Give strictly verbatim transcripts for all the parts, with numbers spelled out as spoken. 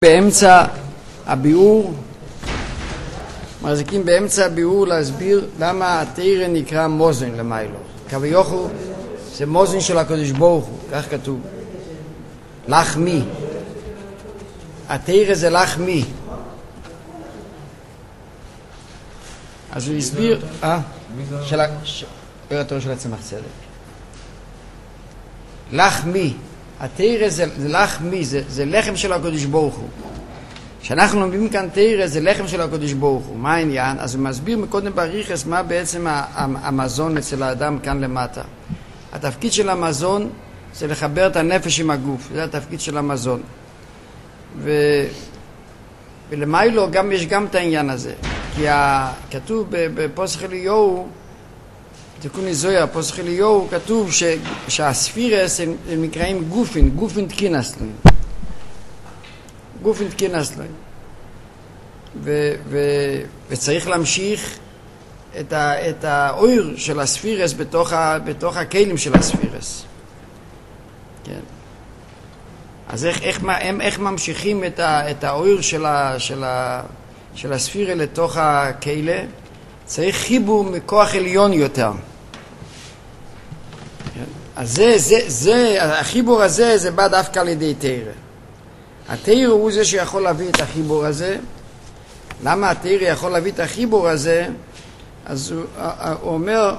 באמצע הביאור, מחזיקים באמצע הביאור להסביר למה התורה נקרא מוזן למיילו. כביכול זה מוזן של הקדוש ברוך הוא, כך כתוב. לחמי. התורה זה לחמי. אז הוא הסביר, אה? של התורה של הצמח צדק. לחמי. התורה זה, זה לחמי, זה, זה לחם של הקדוש ברוך הוא. כשאנחנו לומדים כאן תורה זה לחם של הקדוש ברוך הוא. מה העניין? אז הוא מסביר מקודם בריחס מה בעצם המזון אצל האדם כאן למטה. התפקיד של המזון זה לחבר את הנפש עם הגוף. זה התפקיד של המזון. ו... ולמיילו גם יש גם את העניין הזה. כי כתוב בפוסח אליהו, תיקון זוהר, פוסח אליהו, כתוב ש... שהספירס הם, הם נקראים גופין, גופין תקינס להם. גופין תקינס להם. ו... ו... וצריך להמשיך את, ה... את האויר של הספירס בתוך, ה... בתוך הכלים של הספירס. כן. אז איך, איך, הם, איך ממשיכים את, ה... את האויר של, ה... של, ה... של הספירה לתוך הכלי? צריך חיבור מכוח עליון יותר. אז זה, זה, זה, החיבור הזה, זה בא דווקא על ידי תורה. התורה הוא זה שיכול להביא את החיבור הזה. למה התורה יכול להביא את החיבור הזה? אז הוא, הוא אומר,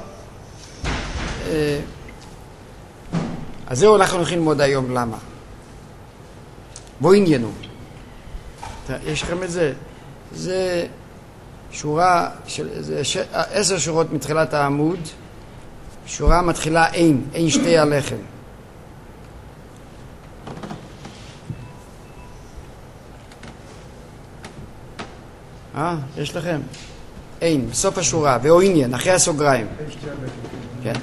אז זהו אנחנו הולכים ללמוד היום, למה? בוא עניינו. יש לכם את זה? זה שורה, של, זה ש, עשר שורות מתחילת העמוד, שורה מתחילה אין, אין שתי הלחם. אה, יש לכם? אין, בסוף השורה, ואו עניין, אחרי הסוגריים. כן.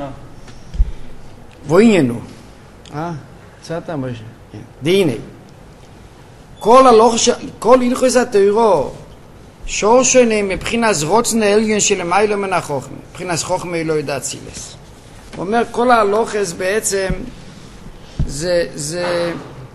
ואו עניינו. אה, צאת אמרש. כן. דהנה. כל הלוחש, כל הלכוס התורה, שורשני מבחינת רוצן העליון של מיילו מן החוכמה, מבחינת חוכמה לא יודעת צילס. הוא אומר כל הלוחס בעצם זה זה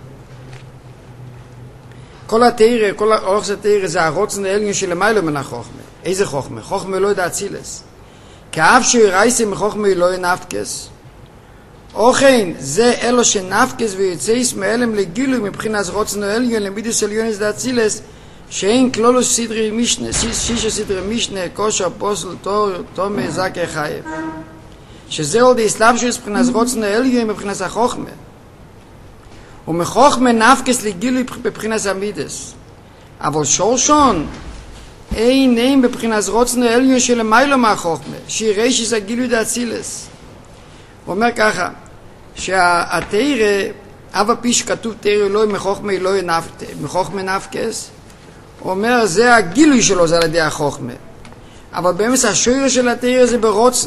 כל התורה, כל הלוחס התורה זה הרוצן העליון של מיילו מן החוכמה. איזה חוכמה? חוכמה לא יודעת צילס. כאב שירייסם מחוכמה לא ינפקס. אוכן זה אלו שנפקס ויוצאיס מאלם לגילוי מבחינת רוצן העליון למידס עליונס דעת צילס, שאין כלולוס סדרי משנה, שישה סדרי משנה, כושר, פוסל, תור, תומי, זקי, חייב. שזה עוד הסלבשוס מבחינת רוצן העליון מבחינת החוכמה. ומחוכמה נפקס לגילוי בבחינת המידס. אבל שורשון אין אין בבחינת רוצן העליון של מיילו מהחוכמה, שיראה שזה גילוי דעת צילס. הוא אומר ככה, שהתורה, אבא פי שכתוב תורה אלוהי מחוכמה אלוהי מחוכמה נפקס, הוא אומר זה הגילוי שלו, זה על ידי החוכמה. אבל באמת השורש של התורה זה ברוצן.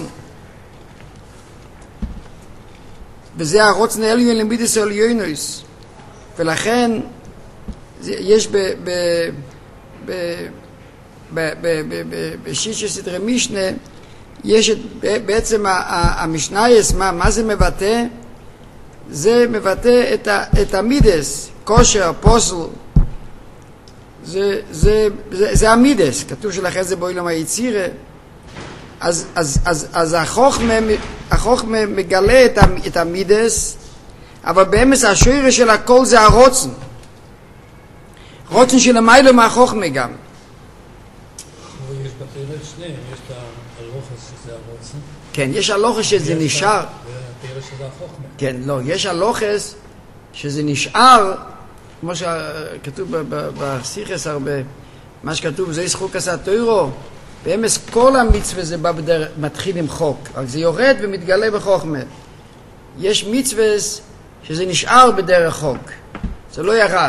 וזה הרוצן העליון למידס העליונוס. ולכן יש ב... ב... ב... ב... ב... ב... בשישה סדרי משנה, יש את, בעצם המשנייס, מה, מה זה מבטא? זה מבטא את, ה, את המידס, כושר, פוסל. זה, זה, זה, זה המידס, כתוב שלכן זה באילום היצירה. אז, אז, אז, אז החוכמה, החוכמה מגלה את, את המידס, אבל באמס השורש של הכל זה הרוצן. רוצן של המיילו מהחוכמה גם. יש בתורה שניהם, יש את הלוחס שזה הרוצן. כן, יש הלוחס שזה נשאר. והתורה שזה החוכמה. כן, לא, יש הלוחס שזה נשאר, כמו שכתוב בסיכס הרבה, מה שכתוב זה חוק עשה תוירו, באמס כל המצווה זה בא בדרך, מתחיל עם חוק, רק זה יורד ומתגלה בחוכמה. יש מצווה שזה נשאר בדרך חוק, זה לא ירד.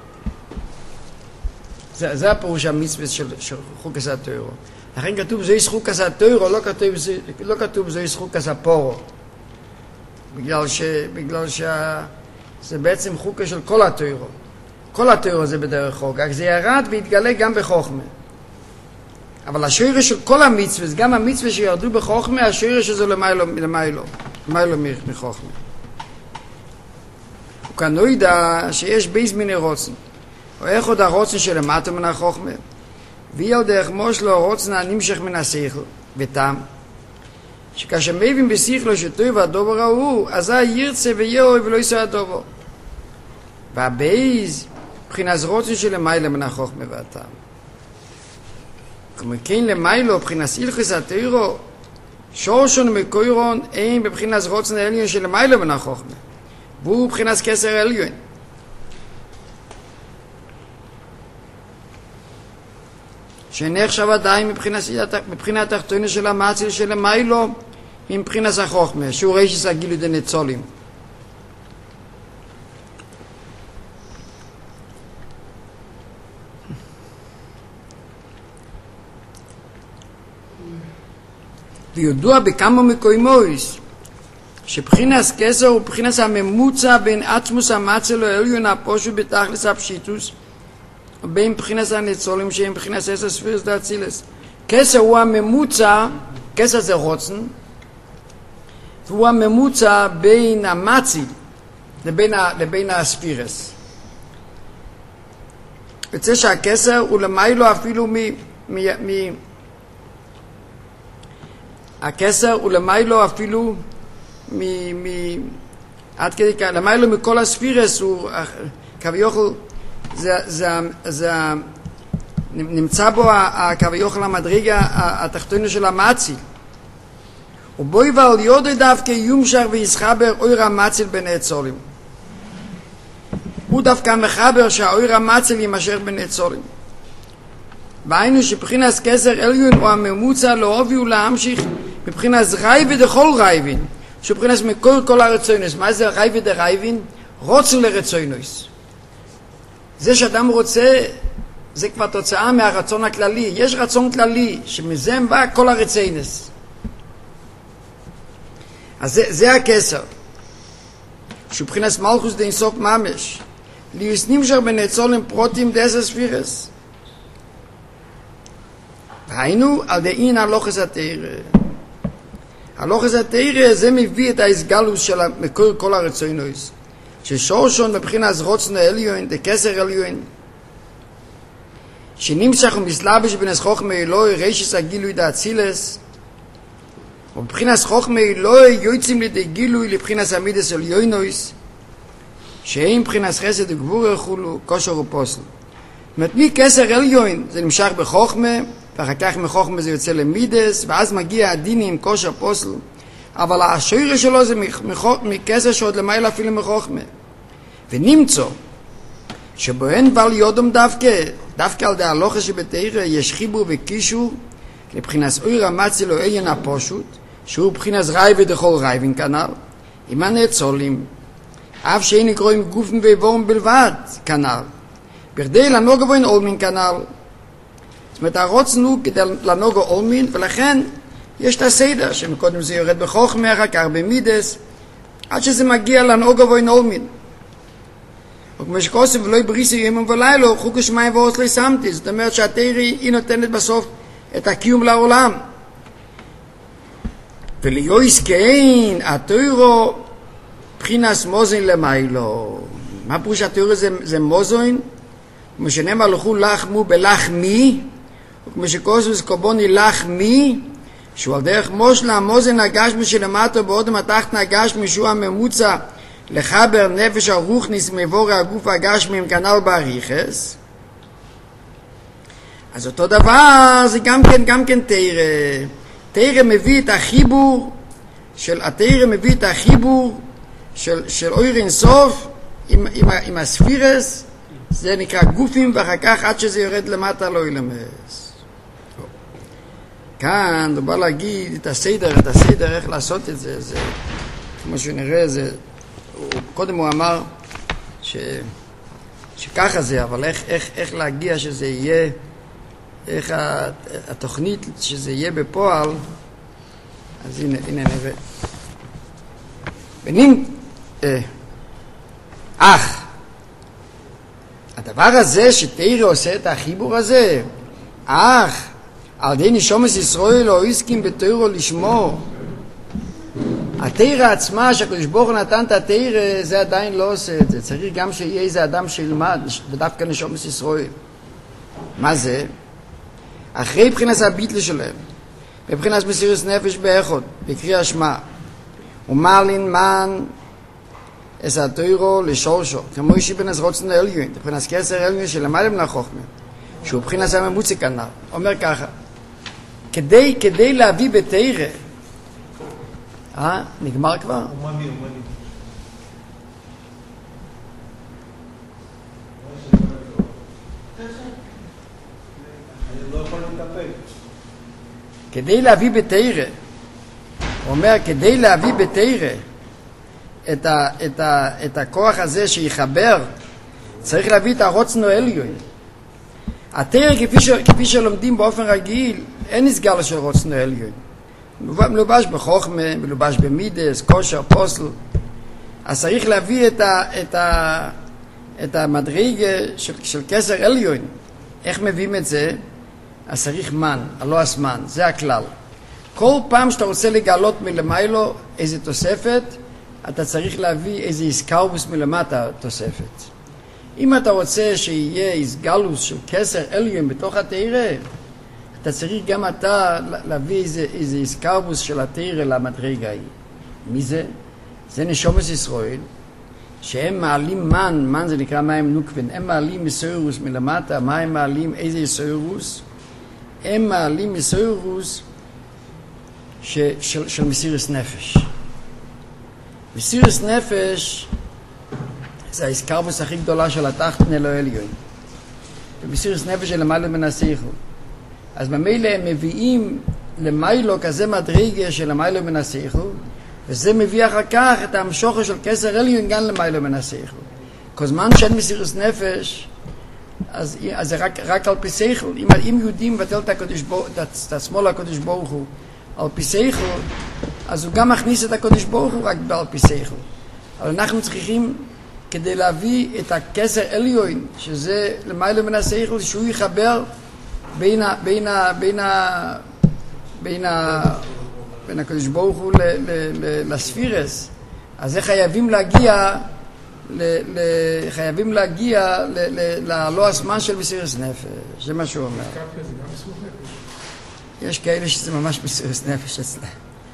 זה, זה הפירוש המצווה של, של חוק עשה תוירו. לכן כתוב זה חוק עשה תוירו, לא כתוב, לא כתוב זה חוק עשה פורו. בגלל ש... בגלל שה... זה בעצם חוקה של כל התוירו. כל התוירו זה בדרך חוק, רק זה ירד והתגלה גם בחוכמה. אבל השורש של כל המצווה, גם המצווה שירדו בחוכמה, השורש הזה למיילו, למיילו, למיילו מחוכמה. הוא כאן לא ידע שיש בייס מיני רוצן. או איך עוד הרוצן שלמטה מן החוכמה, והיא על דרך מושלו הרוצן הנמשך מן השכל, ותם, שכאשר מבין בשכלו שטוב הדובר ההוא, אזי ירצה ויאהב ולא יישא הדובר. והבייז, מבחינת רוצן שלמעלה מן החוכמה והתם. כמו כן למיילו, מבחינת הלכות התורה, שורשון ומקורון אין בבחינת רוצן העליון שלמעלה מן החוכמה, והוא מבחינת כסר העליון. שנחשב עדיין מבחינת התחתונה של המצל שלמיילו, מבחינת החוכמה, שהוא רישס הגילוי דניצולים. וידוע בכמה מקומות שבחינת כסר הוא בחינת הממוצע בין עצמוס המצל העליון הפשוט בתכלס הפשיטוס ובין בחינת הניצולים שהם בחינת עשר ספירס דאצילס. כסר הוא הממוצע, כסר זה רוצן, והוא הממוצע בין המצל לבין, לבין הספירס. יוצא שהכסר הוא למיילו אפילו מ... מ, מ הכסר הוא למיילו אפילו מ... מ עד כדי כך, למיילו מכל הספירס הוא כביכול זה, זה, זה, נמצא בו כביכול המדרגה התחתונה של המצל. ובוי ועל יודי דווקא יומשך ויסחבר אויר המצל בין הצולים. הוא דווקא מחבר שהאויר המצל יימשך בין הצולים. והיינו שבחינת כסר עליון הוא הממוצע לא הוביאו להמשיך מבחינת רייבי דכל רייבין, שבחינת מכל כל הרצוינוס. מה זה רייבי דרייבין? רוצן לרצוינוס. זה שאדם רוצה, זה כבר תוצאה מהרצון הכללי. יש רצון כללי, שמזה בא כל הרצוינוס. אז זה, זה הכסר. שבחינת מלכוס דין סוף ממש. ליוס נמשך בנצולים פרוטים דעשר ספירס. היינו על דין הלוחס התאירה. הלוחס התאירה זה מביא את ההסגלוס של כל, כל הרצוינוס. ששורשון מבחינת רוצן העליון, דקסר עליון, שנמשך ומסלבש בין חוכמה אלוהי רישס הגילוי דאצילס, ובבחינת חוכמה אלוהי יוצאים לידי גילוי לבחינת המידס עליונוס, שאין מבחינת חסד וגבור וכולו, כושר ופוסל. זאת אומרת, מקסר עליון זה נמשך בחוכמה, ואחר כך מחוכמה זה יוצא למידס, ואז מגיע הדינים, כושר פוסל, אבל השורש שלו זה מקסר שעוד למעלה אפילו מחוכמה. ונמצא שבו אין בעל יודום דווקא, דווקא על די הלוחס שבתאירה יש חיבור וקישור לבחינת אויר המצל או עליון הפשוט, שהוא בחינת רייבי דכל רייבין כנ"ל, עם הנאצולים, אף שאין נקרואים גופן ואיבורם בלבד כנ"ל, בכדי לנוגע בו אין אולמין כנ"ל. זאת אומרת, הרוצן הוא כדי לנוגע אולמין, ולכן יש את הסדר, שמקודם זה יורד בחוכמה, אחר כך במידס, עד שזה מגיע לנוגע בו אין אולמין. וכמו שכוסף ולא יבריסי ימים ולילו, חוקו שמיים ואוס לא שמתי. זאת אומרת שהתאירה היא נותנת בסוף את הקיום לעולם. וליועס כן, התאירה בחינס מוזין למיילו. מה פירוש התאירה זה, זה מוזין? כמו שנאמר לכו לחמו בלחמי, וכמו שכוסף קובוני לחמי, שהוא על דרך מושלה המוזין הגשמי שלמטה בעוד מתחת הגשמי שהוא הממוצע לחבר נפש הרוחניס מבורא הגוף הגשמי כנ"ל באריכס. אז אותו דבר זה גם כן, גם כן תאירה. תאירה מביא את החיבור של, התאירה מביא את החיבור של, של אויר אינסוף עם, עם, עם הספירס, זה נקרא גופים, ואחר כך עד שזה יורד למטה לא ילמס. כאן הוא בא להגיד את הסדר, את הסדר איך לעשות את זה, זה כמו שנראה, זה קודם הוא אמר ש, שככה זה, אבל איך, איך, איך להגיע שזה יהיה, איך התוכנית שזה יהיה בפועל. אז הנה, הנה נראה. בנים, אה, אך, הדבר הזה שתאירה עושה את החיבור הזה, אך, על די נשומס ישראל לא הסכים בתאירו לשמו, התורה עצמה, שהקדוש ברוך הוא נתן את התורה, זה עדיין לא עושה את זה. צריך גם שיהיה איזה אדם שילמד, ודווקא נשומת ישראל. מה זה? אחרי בחינת הביטל שלהם, בבחינת מסירות נפש באחד, בקריאת שמע, ומעלין מן את התורה לשורשו, כמו אישי בן רוצן העליון, בבחינת כסר העליון שלמעלה מן החוכמה, שהוא בחינת הממוצע כנ"ל. אומר ככה, כדי, כדי להביא בתורה, אה? נגמר כבר? אומני, אומני. אני לא יכול להתאפק. כדי להביא בתורה, הוא אומר, כדי להביא בתורה את, ה, את, ה, את הכוח הזה שיחבר, צריך להביא את הרוצן העליון. התורה, כפי, ש, כפי שלומדים באופן רגיל, אין נסגר של רוצן העליון. מלובש בחוכמה, מלובש במידס, כושר, פוסל. אז צריך להביא את, ה, את, ה, את המדרגה של, של כסר עליון. איך מביאים את זה? אז צריך מן, הלא הזמן, זה הכלל. כל פעם שאתה רוצה לגלות מלמיילו איזה תוספת, אתה צריך להביא איזה איסקאובוס מלמטה תוספת. אם אתה רוצה שיהיה איסגלוס של כסר עליון בתוך התורה, אתה צריך גם אתה להביא איזה, איזה איסקאובוס של התורה למדרגה היא. מי זה? זה נשומת ישראל, שהם מעלים מן, מן זה נקרא מים נוקבין, הם מעלים מסוירוס מלמטה. מה הם מעלים? איזה סוירוס? הם מעלים מסוירוס ש, של, של מסירות נפש. מסירות נפש זה האיסקאובוס הכי גדולה של התחתון אל העליון. ומסירות נפש זה למעלה מן השכל. אז במילא הם מביאים למיילו כזה מדרגה של למיילו מן השכל, וזה מביא אחר כך את המשוכר של כסר עליון גם למיילו מן השכל. כל זמן שאין מסירות נפש, אז, אז זה רק, רק על פי שכל. אם, אם יהודים מבטל את, הקודש, את עצמו לקודש ברוך הוא על פי שכל, אז הוא גם מכניס את הקודש ברוך הוא רק על פי שכל. אבל אנחנו צריכים, כדי להביא את הכסר עליון, שזה למיילו מן השכל, שהוא יחבר בין ה, בין ה, בין ה, בין ה, בין הקדוש ברוך הוא ל, ל, ל, לספירס. אז זה חייבים להגיע ל, ל, חייבים להגיע ל, ל, ללא הזמן של מסירות נפש. זה מה שהוא אומר. יש כאלה שזה ממש מסירות נפש אצלם.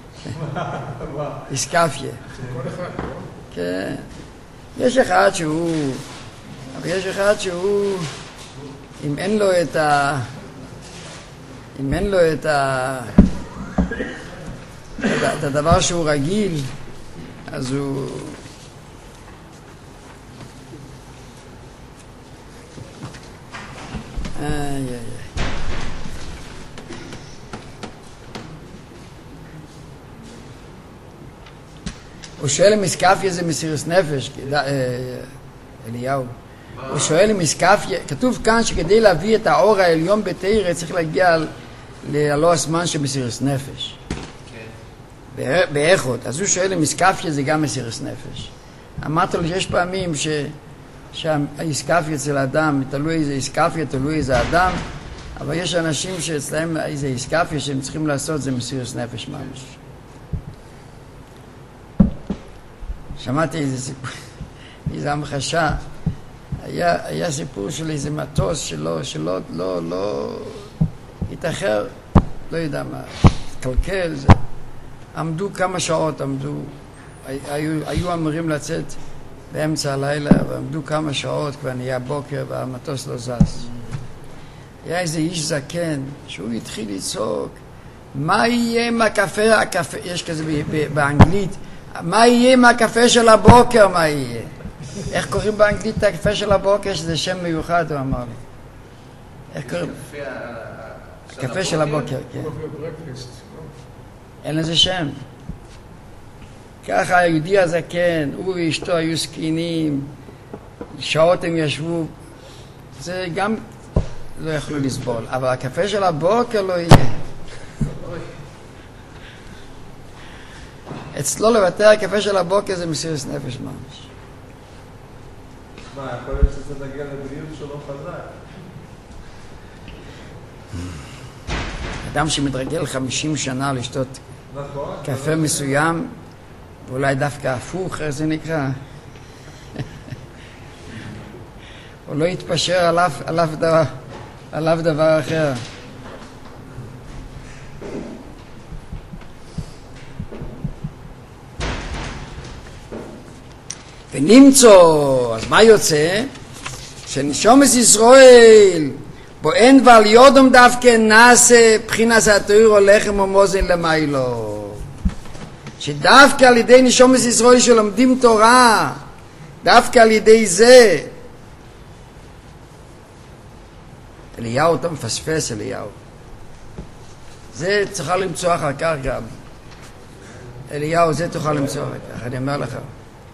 איסקפיה. כן. יש אחד שהוא, אבל יש אחד שהוא, אם אין לו את ה... אם אין לו את ה... את הדבר שהוא רגיל, אז הוא... איי איי איי. הוא שואל אם איסקפיה זה מסירות נפש, אליהו. הוא שואל אם איסקפיה, כתוב כאן שכדי להביא את האור העליון בתורה צריך להגיע ללא הזמן של מסירות נפש. באחד. אז הוא שואל אם איסקפיה זה גם מסירות נפש. אמרת לו שיש פעמים שהאיסקפיה אצל האדם, תלוי איזה איסקפיה, תלוי איזה אדם, אבל יש אנשים שאצלהם איזה איסקפיה שהם צריכים לעשות זה מסירות נפש ממש. שמעתי איזה סיפור, איזה המחשה, היה, היה סיפור של איזה מטוס שלא, שלא, לא, לא, התאחר, לא יודע מה, התקלקל, זה. עמדו כמה שעות, עמדו, היו, היו אמורים לצאת באמצע הלילה, ועמדו כמה שעות, כבר נהיה בוקר והמטוס לא זז. היה איזה איש זקן, שהוא התחיל לצעוק, מה יהיה עם הקפה, הקפה, יש כזה באנגלית, מה יהיה עם הקפה של הבוקר, מה יהיה? איך קוראים באנגלית את הקפה של הבוקר? שזה שם מיוחד, הוא אמר לי. איך קוראים? הקפה של הבוקר, כן. אין לזה שם. ככה היהודי הזקן, הוא ואשתו היו סקינים, שעות הם ישבו, זה גם לא יכלו לסבול, אבל הקפה של הבוקר לא יהיה. אצלו לוותר הקפה של הבוקר זה מסירות נפש ממש. מה, יכול להיות שזה תגיע לבריאות שלו חזק? אדם שמתרגל חמישים שנה לשתות נכון. קפה מסוים, ואולי דווקא הפוך, איך זה נקרא? הוא לא יתפשר עליו, עליו, דבר, עליו דבר אחר. ונמצוא, אז מה יוצא? שנשומס ישראל, בו אין ועל יודום דווקא נעשה בחינס התוירו לחם ומוזן למיילו. שדווקא על ידי נשומס ישראל שלומדים תורה, דווקא על ידי זה, אליהו, אתה מפספס אליהו. זה צריכה למצוא אחר כך גם. אליהו, זה תוכל למצוא אחר כך, אני אומר לך.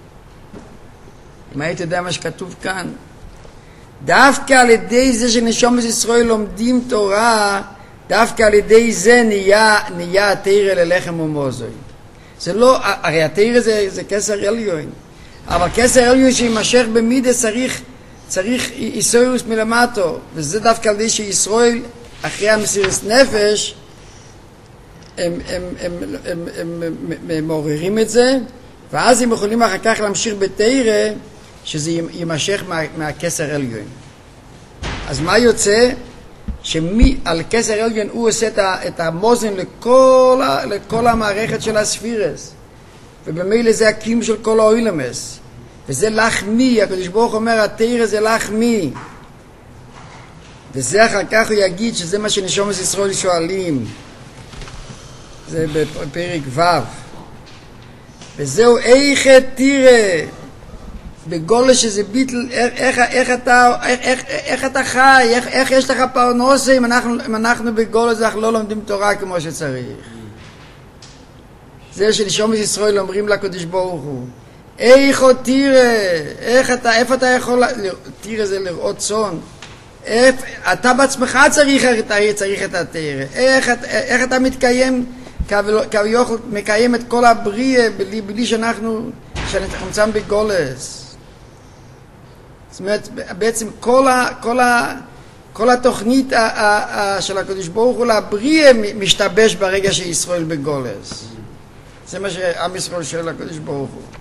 אם היית יודע מה שכתוב כאן, דווקא על ידי זה שנשומות ישראל לומדים תורה, דווקא על ידי זה נהיה, נהיה התורה ללחם ומוזן. זה לא, הרי התורה זה, זה כסר עליון, אבל כסר עליון שימשך במידה צריך, צריך איסורוס מלמטו, וזה דווקא על ידי שישראל אחרי המסירות נפש הם, הם, הם, הם, הם, הם, הם מעוררים את זה, ואז הם יכולים אחר כך להמשיך בתורה שזה יימשך מה, מהכסר עליון. אז מה יוצא? שעל כסר עליון הוא עושה את, ה, את המוזן לכל, ה, לכל המערכת של הספירס, ובמילא זה הקיום של כל האוילמס, וזה לחמי, הקדוש ברוך אומר התורה זה לחמי, וזה אחר כך הוא יגיד שזה מה שנשומות ישראל שואלים, זה בפרק ו', וזהו איך תראה בגולה שזה ביטל, איך, איך, איך, אתה, איך, איך, איך אתה חי, איך, איך יש לך פרנסה אם אנחנו, אם אנחנו בגולה זה אנחנו לא לומדים תורה כמו שצריך. זה שנשומות ישראל אומרים לקדוש ברוך הוא, איך תראה, איך אתה, איפה אתה יכול, תראה זה לראות צאן, איך, אתה בעצמך צריך, צריך את התראה, איך, איך אתה מתקיים, כביכול מקיים את כל הבריאה בלי, בלי שאנחנו, שאנחנו נמצאים בגולס. זאת אומרת, בעצם כל, ה, כל, ה, כל התוכנית ה, ה, ה, של הקדוש ברוך הוא לבריאה משתבש ברגע שישראל בגולס. זה מה שעם ישראל שואל לקדוש ברוך הוא.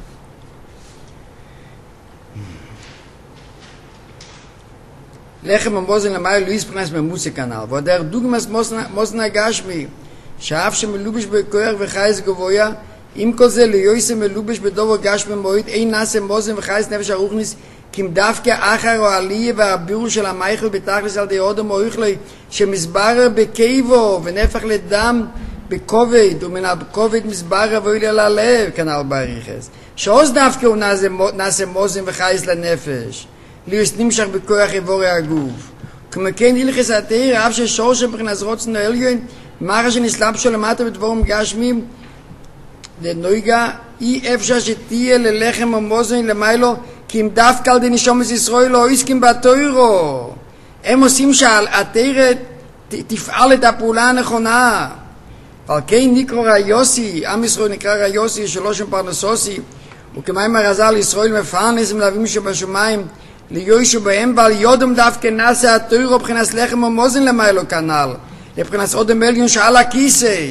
לחם ומוזן למעלה לא יספרנס ממוצא כנ"ל, ועוד דוגמס מוזן הגשמי, שאף שמלובש בכוח וחייס גבויה, עם כל זה ליועסם מלובש בדובר גשמי מועד, אין נעשה מוזן וחייס נפש הרוחניס, כי דווקא אחר או עלייה והבירור של המייכל בתכלס על די אודם או איכלי, שמסברר בקייבו ונפח לדם בכובד, ומן הכובד מסברר ואולי על הלב, כנ"ל בריחס. שעוז דווקא הוא נעשה מוזן וחייס לנפש, ליוס נמשך בכוח איבורי הגוף. כמו כן הלכס התאיר, אף ששור שבחינס רוצנו עליון, מרה שנסלב שלו למטה בדבורים גשמים, לנויגה, אי אפשר שתהיה ללחם ומוזן למיילו, כי אם דווקא על די נשומות ישראל לא עסקים בתוירו. הם עושים שהתאיר תפעל את הפעולה הנכונה. אבל כן נקרא ראיוסי, עם ישראל נקרא ראיוסי, שלא שם פרנסוסי, וכמיים הרזל ישראל מפרנס מלווים שבשומיים, ליושו בהם ועל יודם דווקא נעשה התוירו בבחינס לחם ומוזן למיילו כנ"ל, לבחינס אודם עליון שעל הכיסא.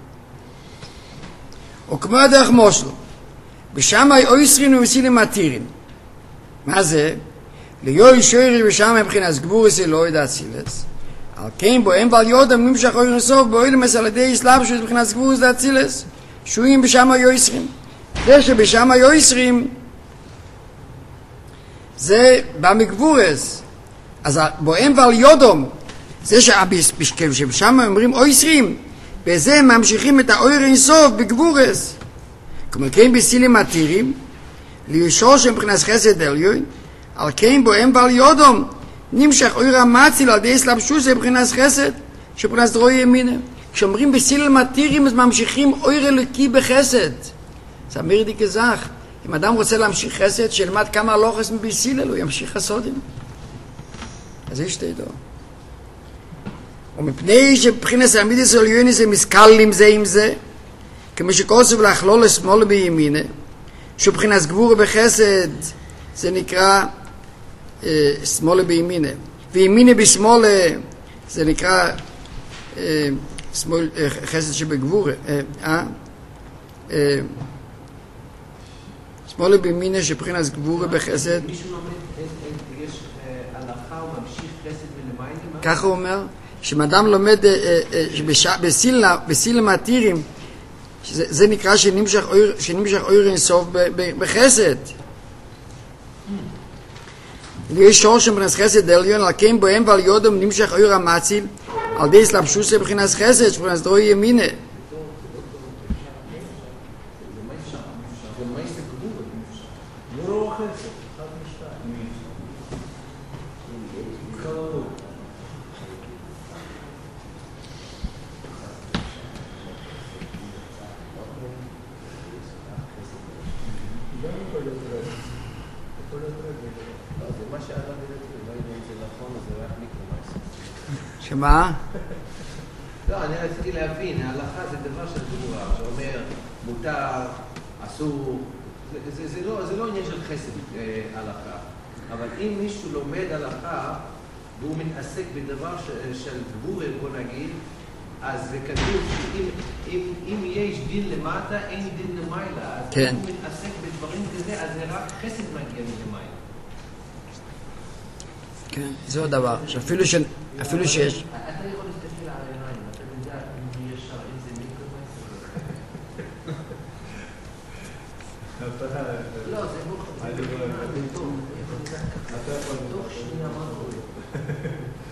וכמו הדרך מושל, בשמאי אויסרין ומסילים מתירין. מה זה? ליוי שוירי בשמאי מבחינס גבורס אלוהי דאצילס. על כן בוהם ועל יודם נמשך אוי רסוף באוילמס על ידי אסלאפשוס מבחינס גבורס דאצילס, שויים בשמאי אויסרין. זה שבשמאי אויסרין זה במגבורס. אז בוהם ועל יודום, זה שבשם אומרים אויסרים, בזה ממשיכים את האויר אינסוף בגבורס. כמו כן בסילים מתירים, לישור שמבחינס חסד עליון, על כן בוהם ועל יודום, נמשך אויר המציל על די סלבשוס מבחינס חסד, שבחינס דרוי ימינה. כשאומרים בסילים מתירים, אז ממשיכים אויר אלוקי בחסד. זה אמיר די כזך. אם אדם רוצה להמשיך חסד, שלמד כמה הלוחס מבסילל, הוא ימשיך חסודים. אז יש תדעו. ומפני שבחינס העמידס עליוניס הם מסקלים זה עם זה, כמו שכוסף להכלול לשמאל בימינה, שבחינס גבור בחסד, זה נקרא אה, שמאל בימינה, וימינה בשמאל, זה נקרא אה, שמאל, אה, חסד שבגבור, אה, אה, שמאלה בימינה שבחינת גבורה בחסד. מישהו לומד, יש הלכה וממשיך חסד ולמיינים? ככה הוא אומר, שאדם לומד בסילם העתירים, זה נקרא שנמשך אור אינסוף בחסד. ויש שור שבחינת חסד עליון, על כן בוהם ועל יודם נמשך אור המציל, על די סלבשוסה בחינת חסד, שבחינת דרוי ימינה. שמה? לא, אני רציתי להבין, ההלכה זה דבר של גבורה, שאומר מותר, אסור, זה, זה, זה, לא, זה לא עניין של חסד אה, הלכה, אבל אם מישהו לומד הלכה והוא מתעסק בדבר ש, של גבורה, בוא נגיד, אז זה כתוב שאם אם, אם יש דין למטה, אין דין למעלה, אז כן. אם הוא מתעסק בדברים כזה, אז זה רק חסד מגיע מלמעלה. כן, זה עוד דבר, שאפילו ש... אפילו שיש... אתה יכול להסתכל על העיניים, אתה יודע אם יש שם איזה מיקרו... לא, זה לא חשוב. זה טוב. תוך שנייה מה קורה.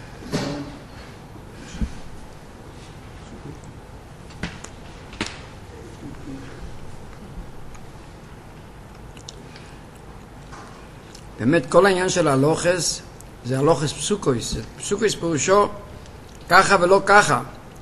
באמת כל העניין של הלוחס זה הלוחס פסוקויס. פסוקויס פירושו ככה ולא ככה.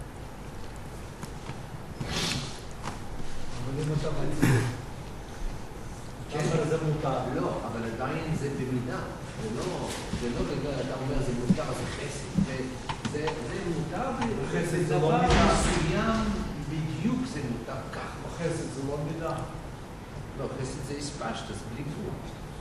לא, אבל עדיין זה במידה. זה לא בגלל, אתה אומר, זה מותר, זה חסד. זה מותר, זה דבר מסוים בדיוק זה מותר ככה. חסד זה לא מידה. לא, חסד זה הספשת, זה בלי גבול.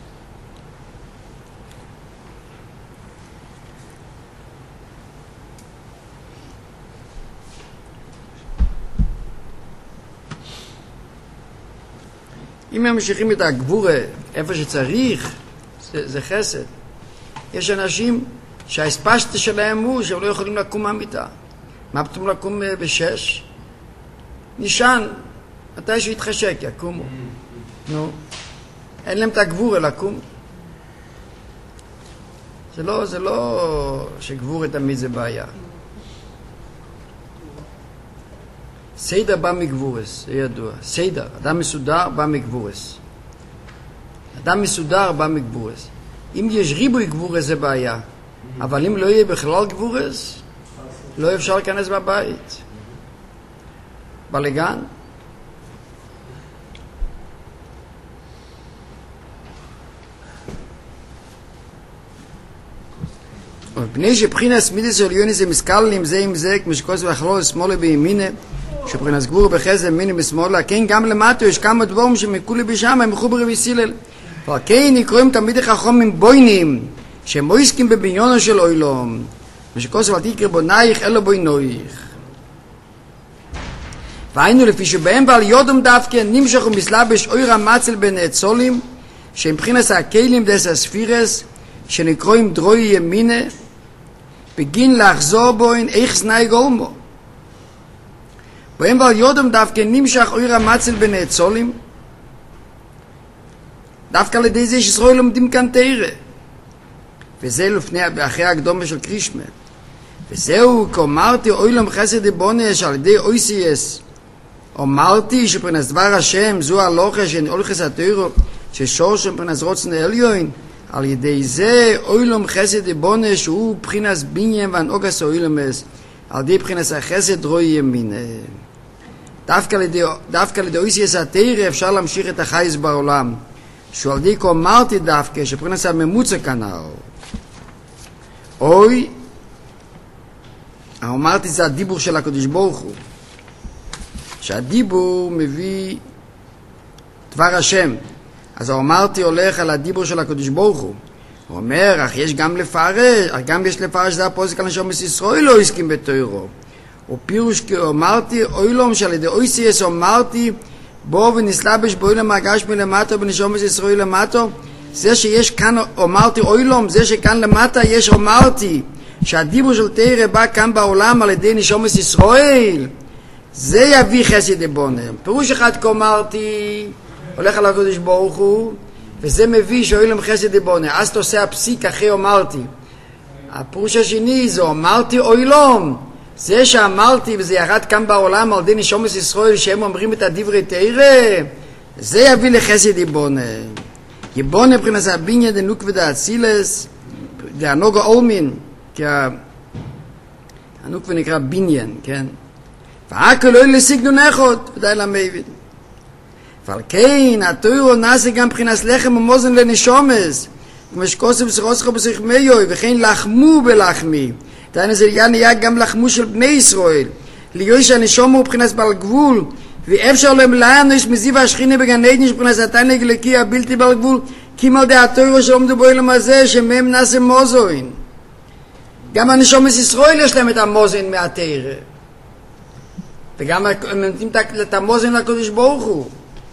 אם הם ממשיכים את הגבורה איפה שצריך, זה, זה חסד. יש אנשים שההספשת שלהם הוא שהם לא יכולים לקום מהמיטה. מה פתאום לקום בשש? נשען, מתי שיתחשק, יקומו. נו, אין להם את הגבורה לקום. זה לא, זה לא שגבורה תמיד זה בעיה. סיידר בא מגבורס, זה ידוע. סיידר, אדם מסודר בא מגבורס. אדם מסודר בא מגבורס. אם יש ריבוי גבורס זה בעיה. אבל אם לא יהיה בכלל גבורס, לא אפשר להיכנס בבית. בלגן. ובני שבחינס מידס עליוני זה מסקלים זה עם זה, כמו שכוס ואכלו שמאלה בימינה, שבחינס גבור בחסד מיני בשמאלה, כן גם למטו יש כמה דבורים שמקולי בשם, הם מחוברים וסילל. אבל כן נקרואים תמיד החכמים בוינים, שהם מויסקים בבניונו של אוילום, ושכוס ותקר בונייך אלו בוינויך. והיינו לפי שבהם ועל יודום דווקא נמשך ומסלבש אויר המצל בין הצולים, שהם בחינס הכלים דס הספירס, שנקרואים דרוי ימינה, בגין לחזור בוין איך סנאי גולמו. בהם ועל יודום דווקא נמשך אויר המצל בין הצולים, דווקא על ידי זה שישראל לומדים כאן תירה. וזה לפני, אחרי הקדומה של קרישמה. וזהו, כאומרתי, אוילום חסד בונש על ידי אויסייס. אמרתי שפרנס דבר השם, זו הלוכה שנולכס התירו, ששור שם פרנס רוצן עליון, על ידי זה אוילום חסד בונש הוא פרנס בניין ואנוגס אוילומס, על ידי פרנס החסד רוי ימין. דווקא על ידי, דווקא על ידי אויסייס התירה אפשר להמשיך את החייס בעולם. שהוא על ידי כאומרתי דווקא, שפרנס הממוצע כנאו. אוי, אמרתי זה הדיבור של הקדוש ברוך הוא, שהדיבור מביא דבר השם. אז אמרתי הולך על הדיבור של הקדוש ברוך הוא. הוא אומר, אך יש גם לפרש, אך גם יש לפרש, זה הפוסק על נשום ישראל לא הסכים בתוירו. ופירוש כי אמרתי, אוילום שעל ידי אויסייס אמרתי, בו ונסלבש באוילם הגש מלמטו ונשומת ישראל למטו, זה שיש כאן אמרתי אוילום, זה שכאן למטה יש אמרתי שהדיבור של תורה בא כאן בעולם על ידי נשומת ישראל, זה יביא חסד דבונה. פירוש אחד כאמרתי הולך על הקדוש ברוך הוא, וזה מביא שאוילם חסד דבונה. אז אתה עושה הפסיק אחרי אמרתי. הפירוש השני זה אמרתי אוילום, זה שאמרתי וזה ירד כאן בעולם על ידי נשומת ישראל שהם אומרים את הדברי תורה, זה יביא לחסד דבונה. יבונה מבחינת הבניין דנוק ודאצילס דהנוגה אולמין, כי הנוק ונקרא בניין, כן? והכל לא לסגנון אחד, ודאי למבין. ועל כן, התורה נעשה גם מבחינת לחם ומוזן לנשומס, כמו שכוסף שרוסך בסכמיוי, וכן לחמו בלחמי. דהיינו זה נהיה גם לחמו של בני ישראל. להיות שהנשום הוא מבחינת בעל גבול, ואפשר להם לנו יש מזיו השכינה בגן עדן מבחינת התענג אלוקי הבלתי בעל גבול, כי על דעת התורה שעומדו בעולם הזה שמהם נעשה מוזן. גם הנשומת ישראל יש להם את המוזן מהתורה, וגם הם נותנים את המוזן לקדוש ברוך הוא.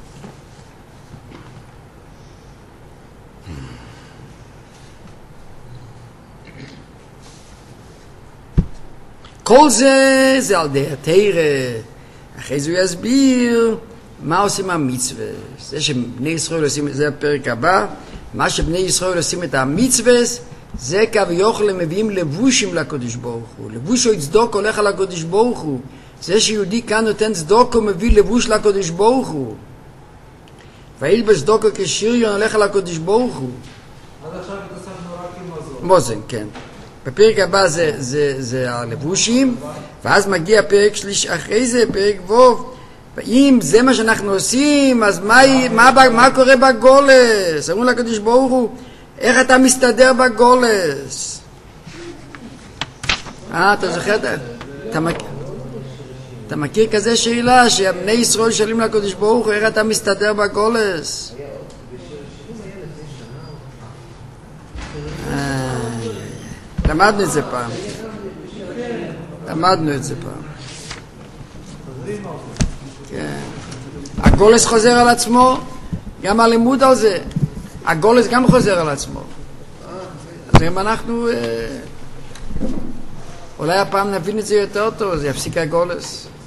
כל זה זה על די התורה. אחרי זה הוא יסביר מה עושים המצווה. זה שבני ישראל עושים, זה הפרק הבא, מה שבני ישראל עושים את המצווה, זה כביכול הם מביאים לבושים לקדוש ברוך הוא. לבוש או צדוק הולך על הקדוש ברוך הוא. זה שיהודי כאן נותן צדוק הוא מביא לבוש לקדוש ברוך הוא. וילבש צדוק כשריון הולך על הקדוש ברוך הוא. עד עכשיו התעסקנו רק עם מזון. מוזן, כן. בפרק הבא זה, זה, זה הלבושים, ואז מגיע פרק שליש אחרי זה, פרק ווב. ואם זה מה שאנחנו עושים, אז מה, מה, מה קורה בגולס? אמרו לקדוש ברוך הוא, איך אתה מסתדר בגולס? אה, אתה זוכר? אתה, אתה, מכיר, אתה מכיר כזה שאלה, שבני ישראל שואלים לקדוש ברוך הוא, איך אתה מסתדר בגולס? למדנו את זה פעם. למדנו את זה פעם. כן. הגולס חוזר על עצמו, גם הלימוד על זה. הגולס גם חוזר על עצמו. אז אם אנחנו, אולי הפעם נבין את זה יותר טוב, זה יפסיק הגולס.